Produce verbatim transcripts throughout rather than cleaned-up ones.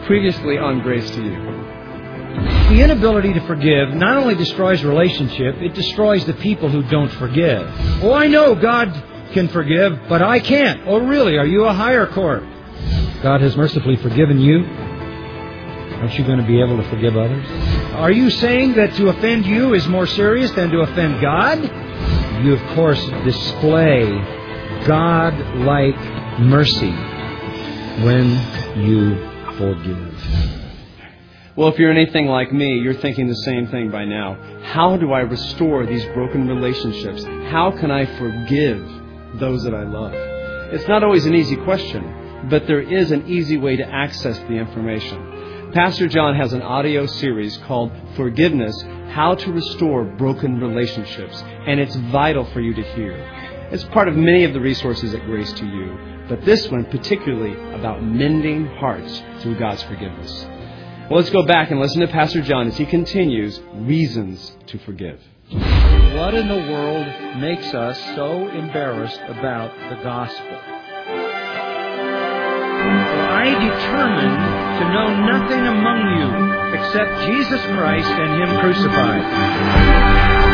previously on Grace to You. The inability to forgive not only destroys relationship, it destroys the people who don't forgive. Oh, I know God can forgive, but I can't. Oh, really? Are you a higher court? God has mercifully forgiven you. Aren't you going to be able to forgive others? Are you saying that to offend you is more serious than to offend God? You, of course, display God-like mercy when you forgive. Well, if you're anything like me, you're thinking the same thing by now. How do I restore these broken relationships? How can I forgive those that I love? It's not always an easy question, but there is an easy way to access the information. Pastor John has an audio series called Forgiveness, How to Restore Broken Relationships, and it's vital for you to hear. It's part of many of the resources at Grace to You, but this one particularly about mending hearts through God's forgiveness. Well, let's go back and listen to Pastor John as he continues Reasons to Forgive. What in the world makes us so embarrassed about the gospel? I determined to know nothing among you except Jesus Christ and Him crucified.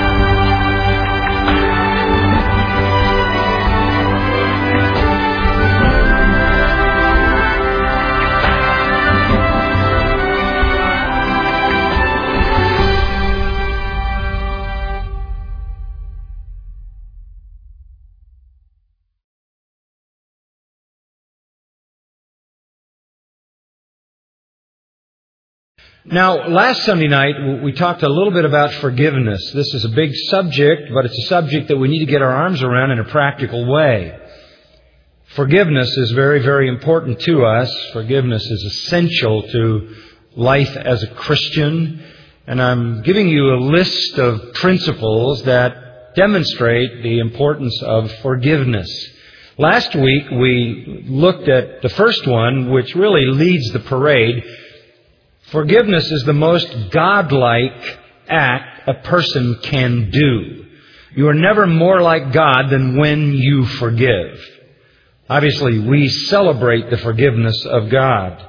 Now, last Sunday night, we talked a little bit about forgiveness. This is a big subject, but it's a subject that we need to get our arms around in a practical way. Forgiveness is very, very important to us. Forgiveness is essential to life as a Christian. And I'm giving you a list of principles that demonstrate the importance of forgiveness. Last week, we looked at the first one, which really leads the parade. Forgiveness is the most godlike act a person can do. You are never more like God than when you forgive. Obviously, we celebrate the forgiveness of God.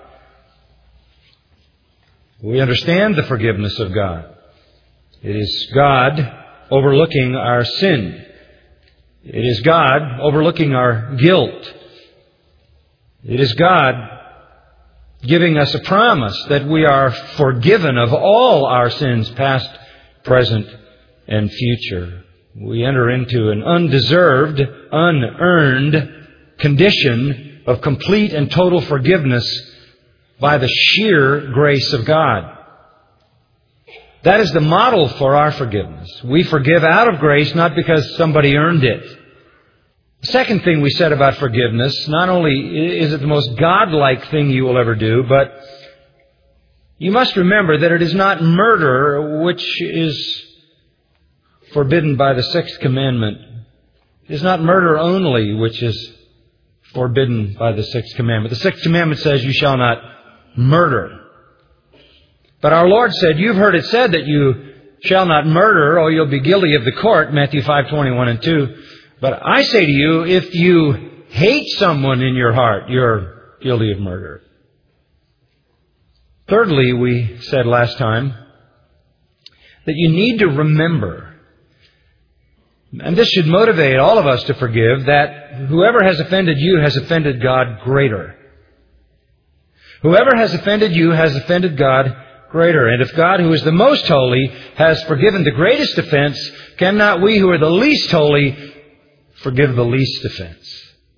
We understand the forgiveness of God. It is God overlooking our sin. It is God overlooking our guilt. It is God giving us a promise that we are forgiven of all our sins, past, present, and future. We enter into an undeserved, unearned condition of complete and total forgiveness by the sheer grace of God. That is the model for our forgiveness. We forgive out of grace, not because somebody earned it. The second thing we said about forgiveness, not only is it the most godlike thing you will ever do, but you must remember that it is not murder which is forbidden by the sixth commandment. It is not murder only which is forbidden by the sixth commandment. The sixth commandment says you shall not murder. But our Lord said, you've heard it said that you shall not murder or you'll be guilty of the court, Matthew five twenty-one and two. But I say to you, if you hate someone in your heart, you're guilty of murder. Thirdly, we said last time that you need to remember, and this should motivate all of us to forgive, that whoever has offended you has offended God greater. Whoever has offended you has offended God greater. And if God, who is the most holy, has forgiven the greatest offense, cannot we who are the least holy forgive the least offense?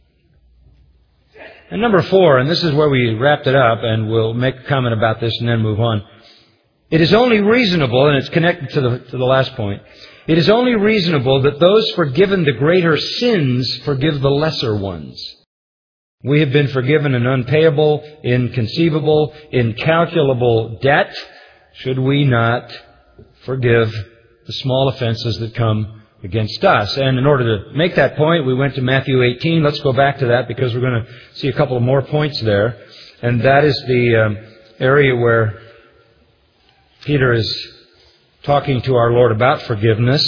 And number four, and this is where we wrapped it up, and we'll make a comment about this and then move on. It is only reasonable, and it's connected to the, to the last point, it is only reasonable that those forgiven the greater sins forgive the lesser ones. We have been forgiven an unpayable, inconceivable, incalculable debt. Should we not forgive the small offenses that come against us? And in order to make that point, we went to Matthew eighteen. Let's go back to that because we're going to see a couple of more points there. And that is the um, area where Peter is talking to our Lord about forgiveness.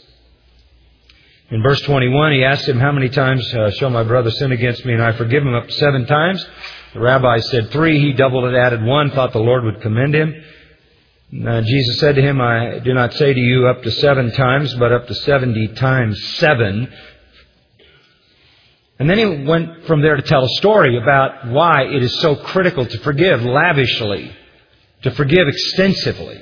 In verse twenty-one, he asked him, how many times uh, shall my brother sin against me? And I forgive him up to seven times. The rabbi said three. He doubled it, added one, thought the Lord would commend him. Uh, Jesus said to him, I do not say to you up to seven times, but up to seventy times seven. And then he went from there to tell a story about why it is so critical to forgive lavishly, to forgive extensively.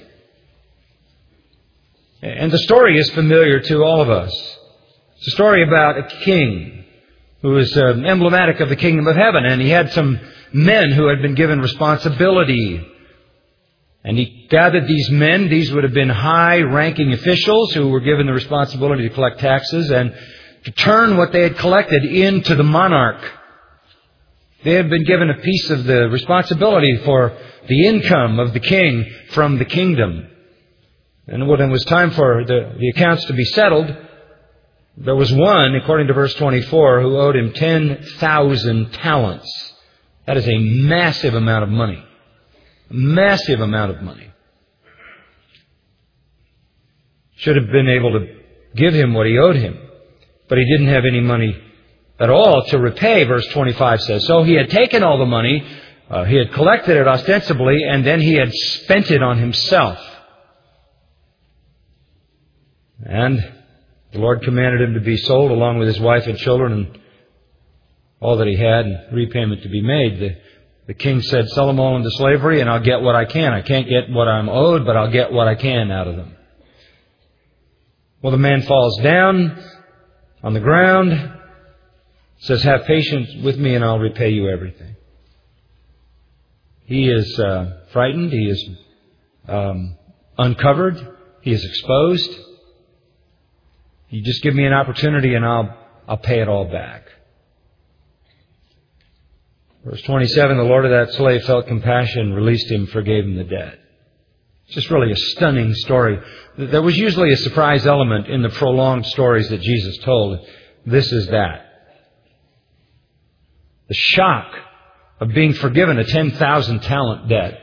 And the story is familiar to all of us. It's a story about a king who is uh, emblematic of the kingdom of heaven. And he had some men who had been given responsibility. And he gathered these men. These would have been high-ranking officials who were given the responsibility to collect taxes and to turn what they had collected into the monarch. They had been given a piece of the responsibility for the income of the king from the kingdom. And when it was time for the, the accounts to be settled, there was one, according to verse twenty-four, who owed him ten thousand talents. That is a massive amount of money. A massive amount of money. Should have been able to give him what he owed him. But he didn't have any money at all to repay, verse twenty-five says. So he had taken all the money, uh, he had collected it ostensibly, and then he had spent it on himself. And the Lord commanded him to be sold along with his wife and children and all that he had, and repayment to be made. The, the king said, sell them all into slavery and I'll get what I can. I can't get what I'm owed, but I'll get what I can out of them. Well, the man falls down on the ground, says, have patience with me and I'll repay you everything. He is uh, frightened. He is um, uncovered. He is exposed. You just give me an opportunity and I'll I'll pay it all back. Verse twenty-seven, the Lord of that slave felt compassion, released him, forgave him the debt. It's just really a stunning story. There was usually a surprise element in the prolonged stories that Jesus told. This is that. The shock of being forgiven a ten thousand talent debt.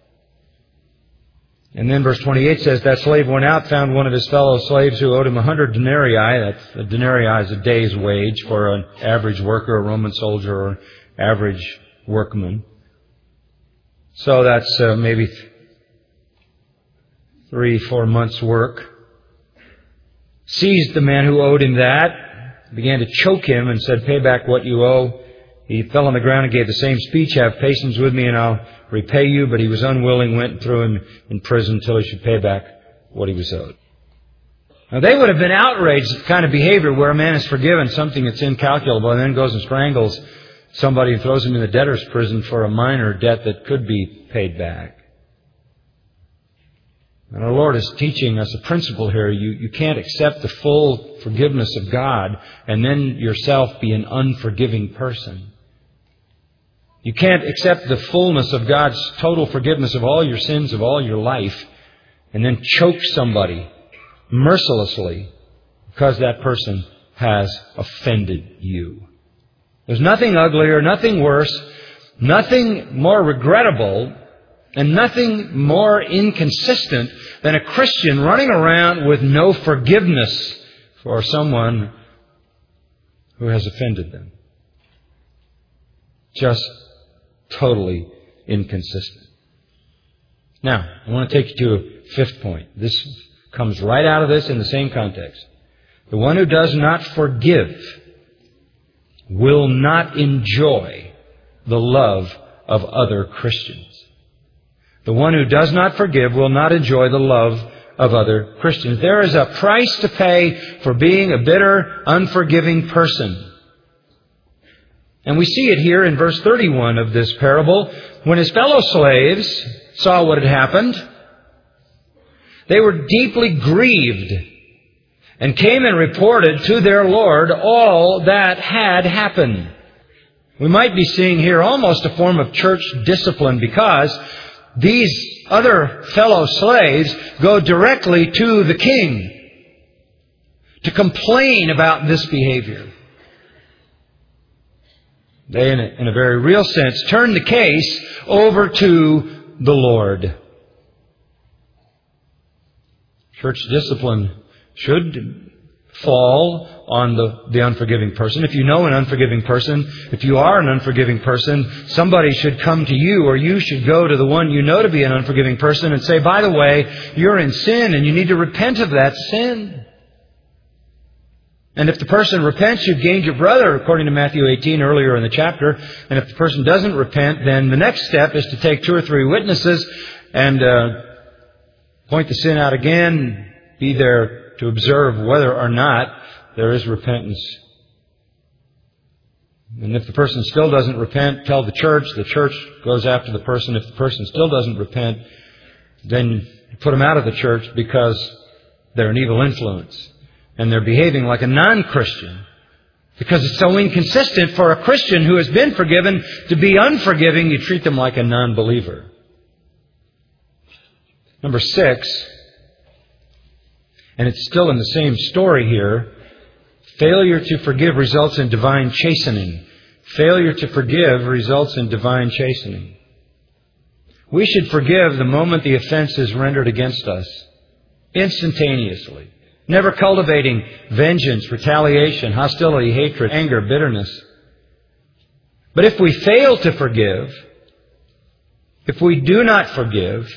And then verse twenty-eight says, that slave went out, found one of his fellow slaves who owed him a hundred denarii. That's, a denarii is a day's wage for an average worker, a Roman soldier, or average workman. So that's uh, maybe th- three, four months' work. Seized the man who owed him that, began to choke him and said, pay back what you owe. He fell on the ground and gave the same speech, have patience with me and I'll repay you. But he was unwilling, went and threw him in prison until he should pay back what he was owed. Now they would have been outraged at the kind of behavior where a man is forgiven something that's incalculable and then goes and strangles somebody and throws him in the debtor's prison for a minor debt that could be paid back. And our Lord is teaching us a principle here. You, you can't accept the full forgiveness of God and then yourself be an unforgiving person. You can't accept the fullness of God's total forgiveness of all your sins of all your life and then choke somebody mercilessly because that person has offended you. There's nothing uglier, nothing worse, nothing more regrettable, and nothing more inconsistent than a Christian running around with no forgiveness for someone who has offended them. Just totally inconsistent. Now, I want to take you to a fifth point. This comes right out of this in the same context. The one who does not forgive will not enjoy the love of other Christians. The one who does not forgive will not enjoy the love of other Christians. There is a price to pay for being a bitter, unforgiving person. And we see it here in verse thirty-one of this parable. When his fellow slaves saw what had happened, they were deeply grieved and came and reported to their Lord all that had happened. We might be seeing here almost a form of church discipline because these other fellow slaves go directly to the king to complain about this behavior. They, in a, in a very real sense, turn the case over to the Lord. Church discipline should fall on the, the unforgiving person. If you know an unforgiving person, if you are an unforgiving person, somebody should come to you, or you should go to the one you know to be an unforgiving person and say, by the way, you're in sin and you need to repent of that sin. And if the person repents, you've gained your brother, according to Matthew eighteen earlier in the chapter. And if the person doesn't repent, then the next step is to take two or three witnesses and uh, point the sin out again, be there to observe whether or not there is repentance. And if the person still doesn't repent, tell the church. The church goes after the person. If the person still doesn't repent, then you put them out of the church because they're an evil influence. And they're behaving like a non-Christian. Because it's so inconsistent for a Christian who has been forgiven to be unforgiving. You treat them like a non-believer. Number six, and it's still in the same story here, failure to forgive results in divine chastening. Failure to forgive results in divine chastening. We should forgive the moment the offense is rendered against us, instantaneously. Never cultivating vengeance, retaliation, hostility, hatred, anger, bitterness. But if we fail to forgive, if we do not forgive,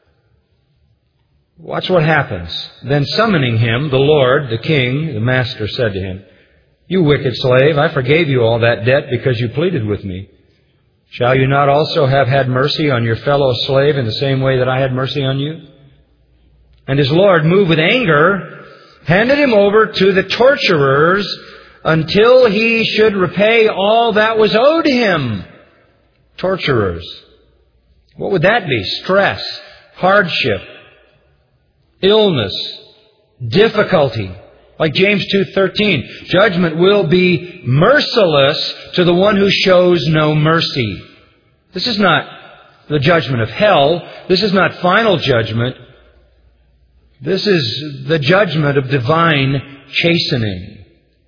watch what happens. Then summoning him, the Lord, the King, the Master, said to him, "You wicked slave, I forgave you all that debt because you pleaded with me. Shall you not also have had mercy on your fellow slave in the same way that I had mercy on you?" And his Lord, moved with anger, handed him over to the torturers until he should repay all that was owed him. Torturers. What would that be? Stress, hardship, illness, difficulty. Like James two thirteen, judgment will be merciless to the one who shows no mercy. This is not the judgment of hell. This is not final judgment. This is the judgment of divine chastening.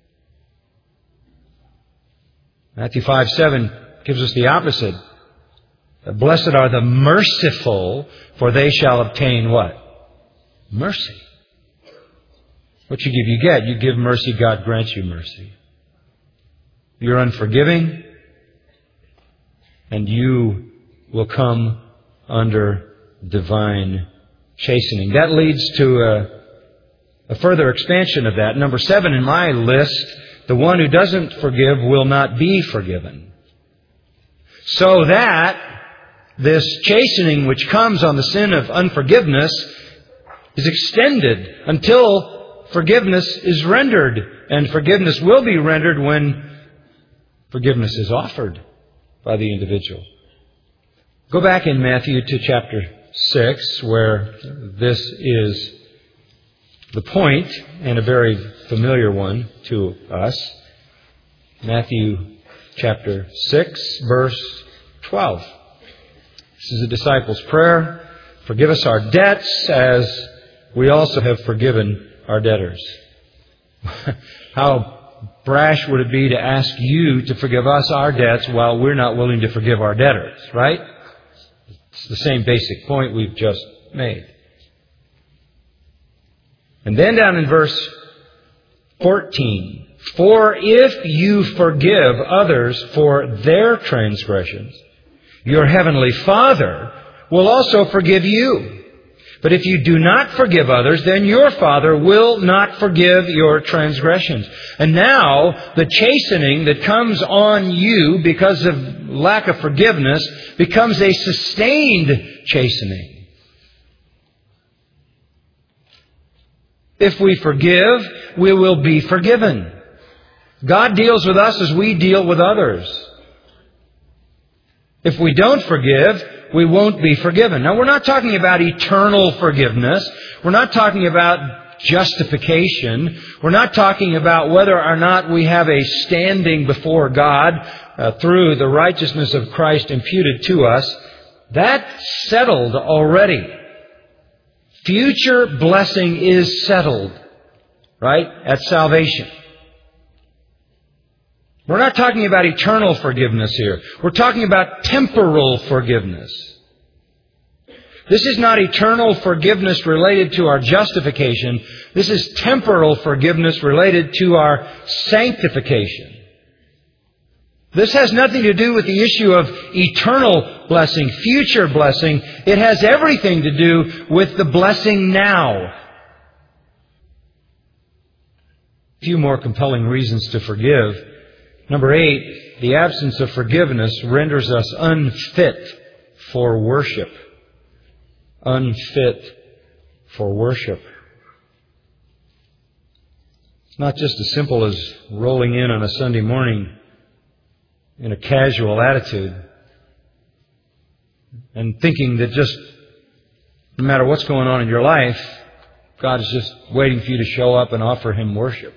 Matthew five seven gives us the opposite. Blessed are the merciful, for they shall obtain what? Mercy. What you give, you get. You give mercy, God grants you mercy. You're unforgiving, and you will come under divine chastening. That leads to a, a further expansion of that. Number seven in my list, the one who doesn't forgive will not be forgiven. So that this chastening which comes on the sin of unforgiveness is extended until forgiveness is rendered. And forgiveness will be rendered when forgiveness is offered by the individual. Go back in Matthew to chapter six, where this is the point, and a very familiar one to us. Matthew chapter six, verse twelve. This is a disciple's prayer. Forgive us our debts as we also have forgiven our debtors. How brash would it be to ask you to forgive us our debts while we're not willing to forgive our debtors, right? It's the same basic point we've just made. And then down in verse fourteen, for if you forgive others for their transgressions, your heavenly Father will also forgive you. But if you do not forgive others, then your Father will not forgive your transgressions. And now, the chastening that comes on you because of lack of forgiveness becomes a sustained chastening. If we forgive, we will be forgiven. God deals with us as we deal with others. If we don't forgive, we won't be forgiven. Now, we're not talking about eternal forgiveness. We're not talking about justification. We're not talking about whether or not we have a standing before God uh, through the righteousness of Christ imputed to us. That's settled already. Future blessing is settled, right, at salvation. We're not talking about eternal forgiveness here. We're talking about temporal forgiveness. This is not eternal forgiveness related to our justification. This is temporal forgiveness related to our sanctification. This has nothing to do with the issue of eternal blessing, future blessing. It has everything to do with the blessing now. A few more compelling reasons to forgive. Number eight, the absence of forgiveness renders us unfit for worship. Unfit for worship. It's not just as simple as rolling in on a Sunday morning in a casual attitude and thinking that just no matter what's going on in your life, God is just waiting for you to show up and offer Him worship.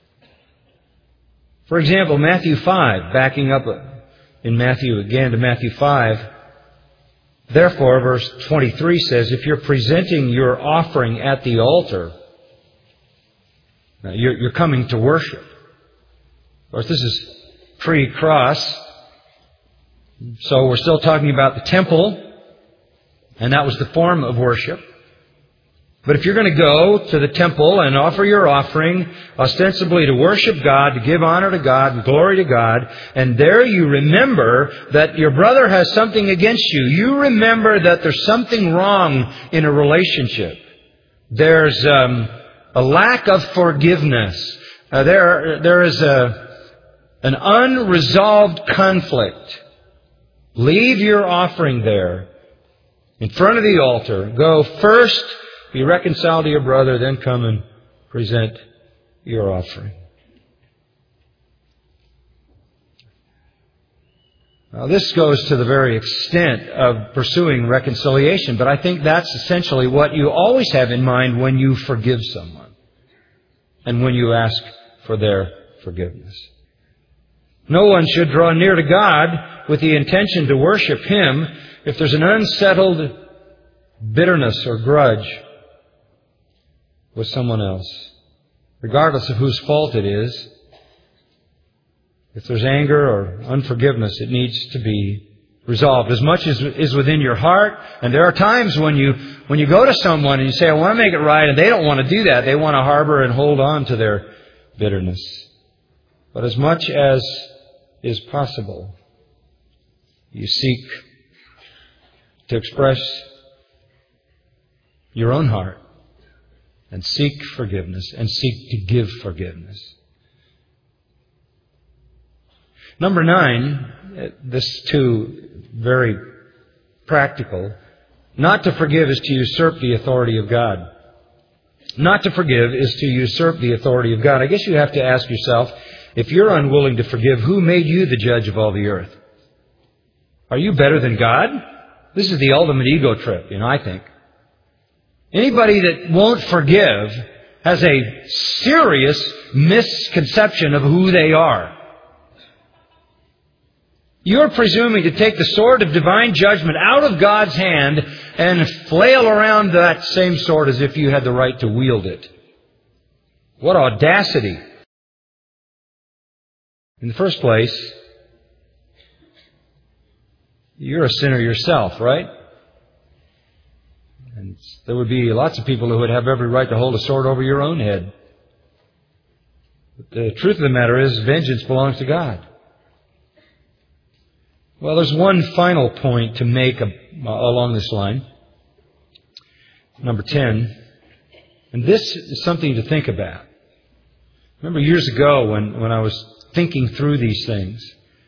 For example, Matthew five, backing up in Matthew again to Matthew five, therefore, verse twenty-three says, if you're presenting your offering at the altar, you're, you're coming to worship. Of course, this is pre-cross, so we're still talking about the temple, and that was the form of worship. But if you're going to go to the temple and offer your offering ostensibly to worship God, to give honor to God and glory to God, and there you remember that your brother has something against you. You remember that there's something wrong in a relationship. There's um, a lack of forgiveness. Uh, there, there is a, an unresolved conflict. Leave your offering there in front of the altar. Go first, be reconciled to your brother, then come and present your offering. Now, this goes to the very extent of pursuing reconciliation, but I think that's essentially what you always have in mind when you forgive someone and when you ask for their forgiveness. No one should draw near to God with the intention to worship Him if there's an unsettled bitterness or grudge with someone else, regardless of whose fault it is. If there's anger or unforgiveness, it needs to be resolved as much as is within your heart. And there are times when you when you go to someone and you say, I want to make it right, and they don't want to do that. They want to harbor and hold on to their bitterness. But as much as is possible, you seek to express your own heart and seek forgiveness and seek to give forgiveness. Number nine, this too very practical. Not to forgive is to usurp the authority of God. Not to forgive is to usurp the authority of God. I guess you have to ask yourself, if you're unwilling to forgive, who made you the judge of all the earth? Are you better than God? This is the ultimate ego trip, you know, I think. Anybody that won't forgive has a serious misconception of who they are. You're presuming to take the sword of divine judgment out of God's hand and flail around that same sword as if you had the right to wield it. What audacity! In the first place, you're a sinner yourself, right? And there would be lots of people who would have every right to hold a sword over your own head. But the truth of the matter is, vengeance belongs to God. Well, there's one final point to make along this line. Number ten. And this is something to think about. Remember years ago when, when I was thinking through these things,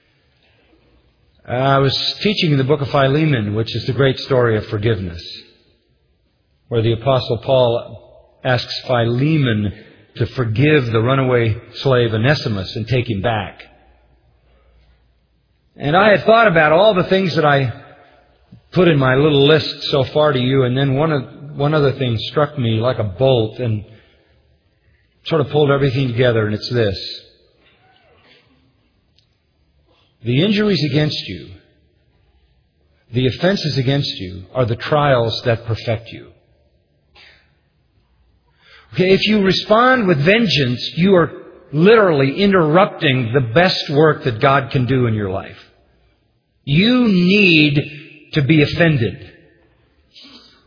I was teaching in the book of Philemon, which is the great story of forgiveness, where the Apostle Paul asks Philemon to forgive the runaway slave Onesimus and take him back. And I had thought about all the things that I put in my little list so far to you, and then one of, one other thing struck me like a bolt and sort of pulled everything together, and it's this. The injuries against you, the offenses against you, are the trials that perfect you. Okay, if you respond with vengeance, you are literally interrupting the best work that God can do in your life. You need to be offended.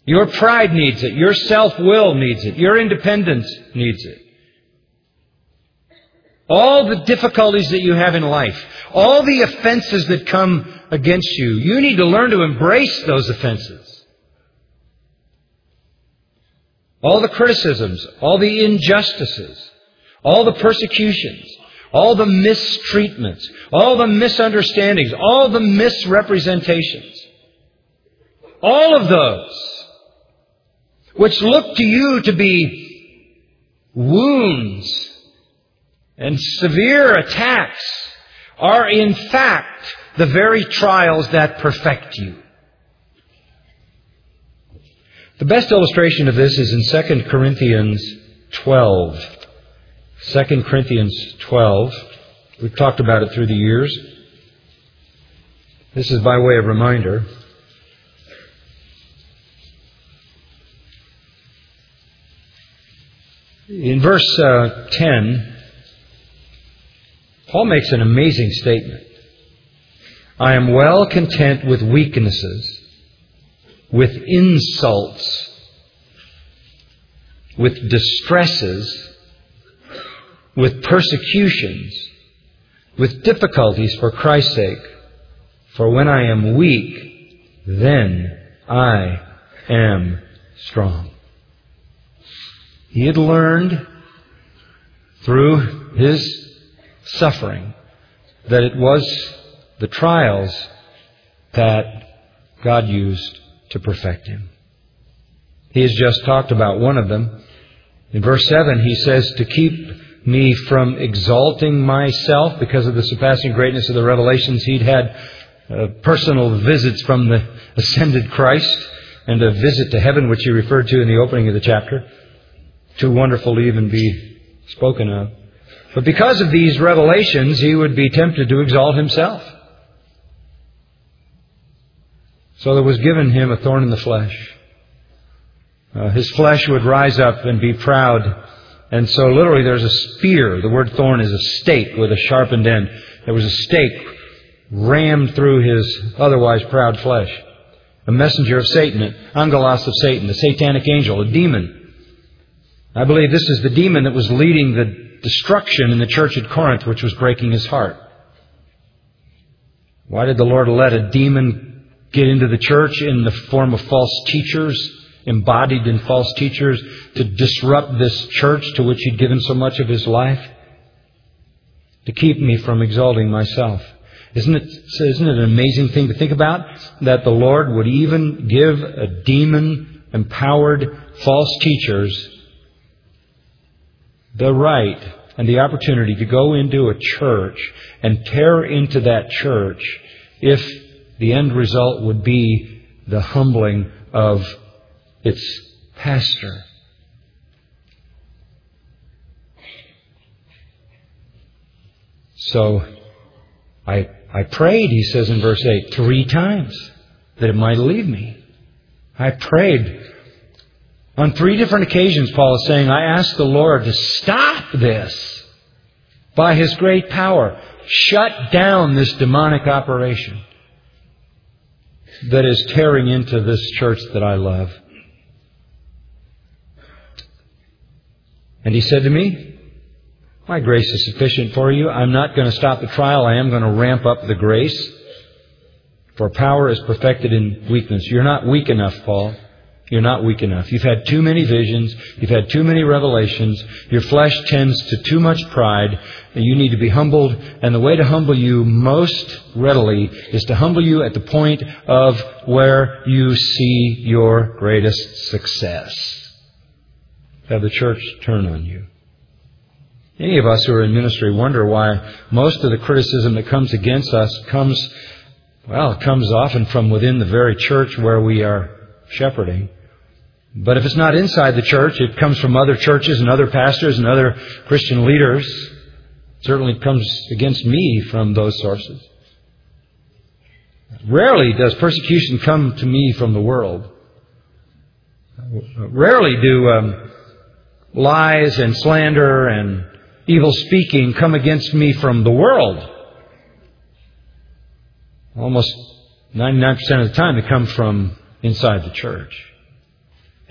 Your pride needs it. Your self-will needs it. Your independence needs it. All the difficulties that you have in life, all the offenses that come against you, you need to learn to embrace those offenses. All the criticisms, all the injustices, all the persecutions, all the mistreatments, all the misunderstandings, all the misrepresentations, all of those which look to you to be wounds and severe attacks are in fact the very trials that perfect you. The best illustration of this is in Second Corinthians twelve. Second Corinthians twelve. We've talked about it through the years. This is by way of reminder. In verse uh, ten, Paul makes an amazing statement. I am well content with weaknesses, with insults, with distresses, with persecutions, with difficulties for Christ's sake. For when I am weak, then I am strong. He had learned through his suffering that it was the trials that God used to perfect him. He has just talked about one of them. In verse seven, he says, to keep me from exalting myself because of the surpassing greatness of the revelations. He'd had uh, personal visits from the ascended Christ and a visit to heaven, which he referred to in the opening of the chapter. Too wonderful to even be spoken of. But because of these revelations, he would be tempted to exalt himself. So there was given him a thorn in the flesh. Uh, his flesh would rise up and be proud. And so literally there's a spear. The word thorn is a stake with a sharpened end. There was a stake rammed through his otherwise proud flesh. A messenger of Satan, an angelos of Satan, a satanic angel, a demon. I believe this is the demon that was leading the destruction in the church at Corinth, which was breaking his heart. Why did the Lord let a demon get into the church in the form of false teachers, embodied in false teachers, to disrupt this church to which He'd given so much of His life? To keep me from exalting myself. Isn't it, isn't it an amazing thing to think about? That the Lord would even give a demon-empowered false teachers the right and the opportunity to go into a church and tear into that church if the end result would be the humbling of its pastor. So I I prayed, he says in verse eight, three times that it might leave me. I prayed. On three different occasions, Paul is saying, I asked the Lord to stop this by His great power. Shut down this demonic operation that is tearing into this church that I love. And he said to me, my grace is sufficient for you. I'm not going to stop the trial. I am going to ramp up the grace. For power is perfected in weakness. You're not weak enough, Paul. You're not weak enough. You've had too many visions. You've had too many revelations. Your flesh tends to too much pride. And you need to be humbled. And the way to humble you most readily is to humble you at the point of where you see your greatest success. Have the church turn on you. Any of us who are in ministry wonder why most of the criticism that comes against us comes, well, it comes often from within the very church where we are shepherding. But if it's not inside the church, it comes from other churches and other pastors and other Christian leaders. Certainly it comes against me from those sources. Rarely does persecution come to me from the world. Rarely do um, lies and slander and evil speaking come against me from the world. Almost ninety-nine percent of the time they come from inside the church.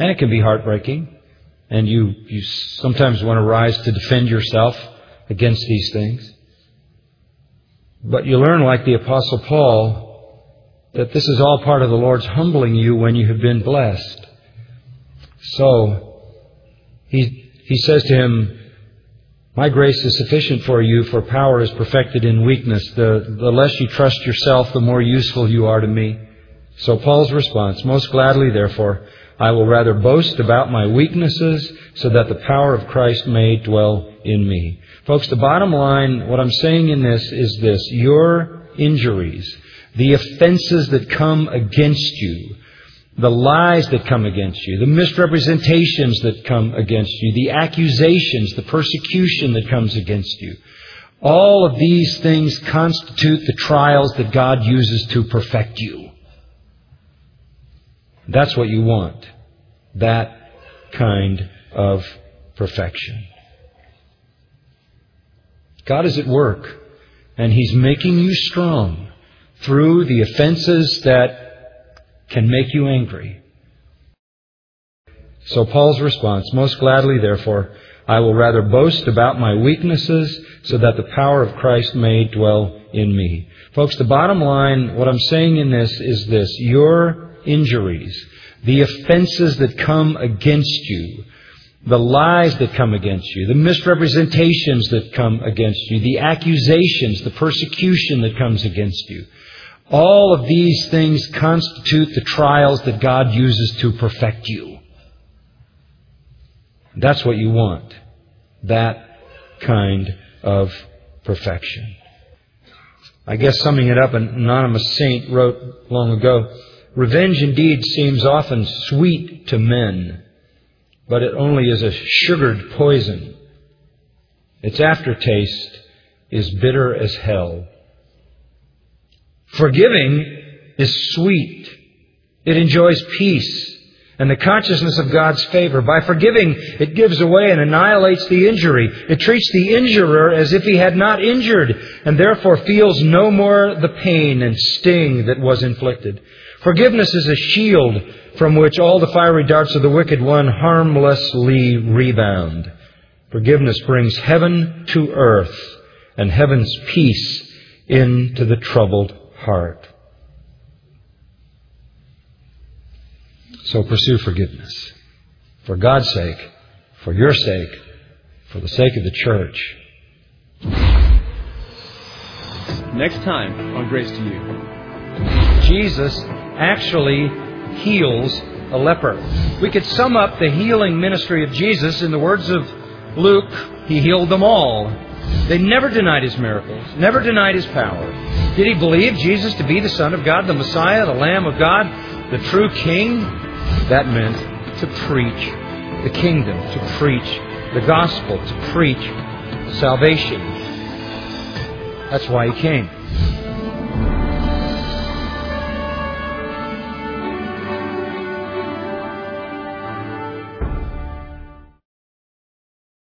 And it can be heartbreaking. And you, you sometimes want to rise to defend yourself against these things. But you learn, like the Apostle Paul, that this is all part of the Lord's humbling you when you have been blessed. So, he, he says to him, my grace is sufficient for you, for power is perfected in weakness. The, the less you trust yourself, the more useful you are to me. So Paul's response, most gladly, therefore, I will rather boast about my weaknesses so that the power of Christ may dwell in me. Folks, the bottom line, what I'm saying in this is this. Your injuries, the offenses that come against you, the lies that come against you, the misrepresentations that come against you, the accusations, the persecution that comes against you, all of these things constitute the trials that God uses to perfect you. That's what you want. That kind of perfection. God is at work, and He's making you strong through the offenses that can make you angry. So Paul's response, most gladly, therefore, I will rather boast about my weaknesses so that the power of Christ may dwell in me. Folks, the bottom line, what I'm saying in this is this. Your injuries, the offenses that come against you, the lies that come against you, the misrepresentations that come against you, the accusations, the persecution that comes against you, all of these things constitute the trials that God uses to perfect you. That's what you want. That kind of perfection. I guess summing it up, an anonymous saint wrote long ago, revenge indeed seems often sweet to men, but it only is a sugared poison. Its aftertaste is bitter as hell. Forgiving is sweet. It enjoys peace and the consciousness of God's favor. By forgiving, it gives away and annihilates the injury. It treats the injurer as if he had not injured, and therefore feels no more the pain and sting that was inflicted. Forgiveness is a shield from which all the fiery darts of the wicked one harmlessly rebound. Forgiveness brings heaven to earth and heaven's peace into the troubled heart. So pursue forgiveness. For God's sake, for your sake, for the sake of the church. Next time on Grace to You. Jesus actually heals a leper. We could sum up the healing ministry of Jesus in the words of Luke. He healed them all. They never denied His miracles, never denied His power. Did he believe Jesus to be the Son of God, the Messiah, the Lamb of God, the true King? That meant to preach the kingdom, to preach the gospel, to preach salvation. That's why He came.